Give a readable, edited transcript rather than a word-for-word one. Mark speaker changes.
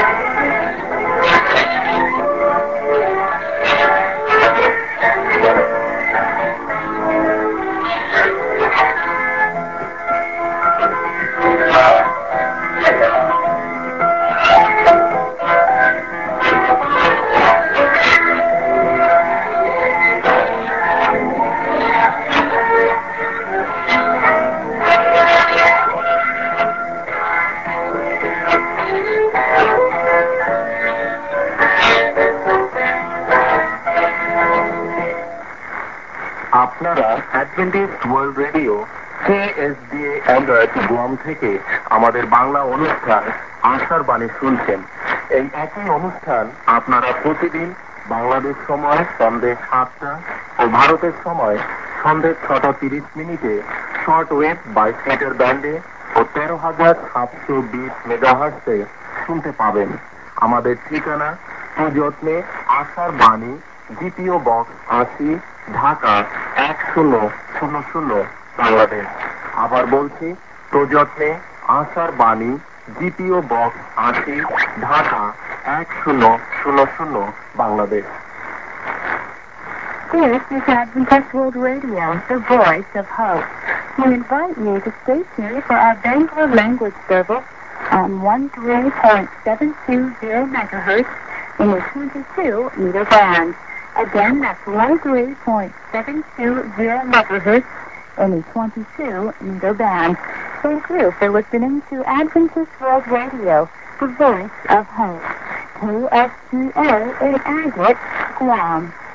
Speaker 1: আপনারা Adventist world radio KSDA অ্যান্ড্রয়েড Guam থেকে আমাদের বাংলা অনুষ্ঠান আশার বাণী শুনছেন। এই একই অনুষ্ঠান আপনারা প্রতিদিন বাংলাদেশ সময় সন্ধ্যে 7টা ও ভারতের সময় সন্ধ্যে 6:30 শর্ট ওয়েভ বাই মিটার ব্যান্ডে ও 13,720 মেগাহার্টজে শুনতে পাবেন। আমাদের ঠিকানা সুযত্নে আশার বাণী, দ্বিতীয় বক্স 80, ঢাকা 1000 বাংলাদেশ। আবার বলছি, প্রযত্নে আশার বাণী, দ্বিতীয় box 80, Dhaka 1000 Bangladesh.
Speaker 2: This is Adventist World Radio, the voice of hope. We invite you to stay tuned for our Bangla language service on 13.720 megahertz in the 22-meter band. Again, that's 13.720 megahertz in the 22-meter band. Thank you for listening to Adventist World Radio, the voice of hope. KSDA in Agate, Guam.